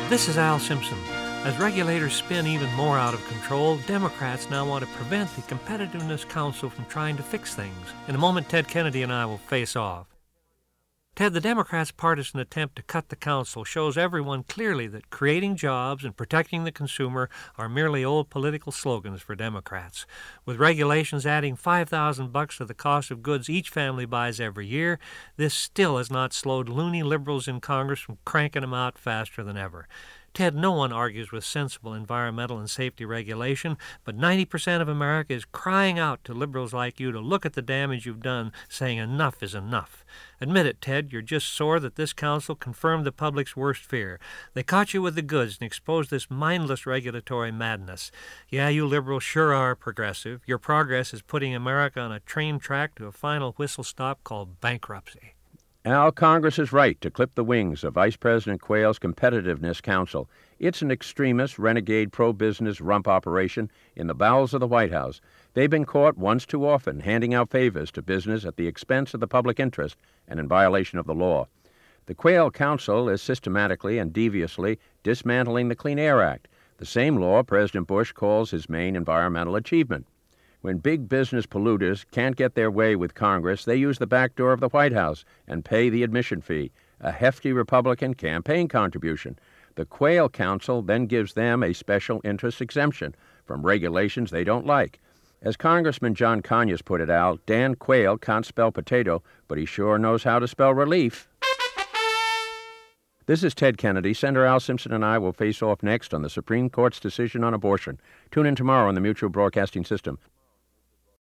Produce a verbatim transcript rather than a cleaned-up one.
This is Al Simpson. As regulators spin even more out of control, Democrats now want to prevent the Competitiveness Council from trying to fix things. In a moment, Ted Kennedy and I will face off. Ted, the Democrats' partisan attempt to cut the council shows everyone clearly that creating jobs and protecting the consumer are merely old political slogans for Democrats. With regulations adding five thousand bucks to the cost of goods each family buys every year, this still has not slowed loony liberals in Congress from cranking them out faster than ever. Ted, no one argues with sensible environmental and safety regulation, but ninety percent of America is crying out to liberals like you to look at the damage you've done, saying enough is enough. Admit it, Ted, you're just sore that this council confirmed the public's worst fear. They caught you with the goods and exposed this mindless regulatory madness. Yeah, you liberals sure are progressive. Your progress is putting America on a train track to a final whistle stop called bankruptcy. Al, Congress is right to clip the wings of Vice President Quayle's Competitiveness Council. It's an extremist, renegade, pro-business rump operation in the bowels of the White House. They've been caught once too often handing out favors to business at the expense of the public interest and in violation of the law. The Quayle Council is systematically and deviously dismantling the Clean Air Act, the same law President Bush calls his main environmental achievement. When big business polluters can't get their way with Congress, they use the back door of the White House and pay the admission fee, a hefty Republican campaign contribution. The Quayle Council then gives them a special interest exemption from regulations they don't like. As Congressman John Conyers put it out, Dan Quayle can't spell potato, but he sure knows how to spell relief. This is Ted Kennedy. Senator Al Simpson and I will face off next on the Supreme Court's decision on abortion. Tune in tomorrow on the Mutual Broadcasting System.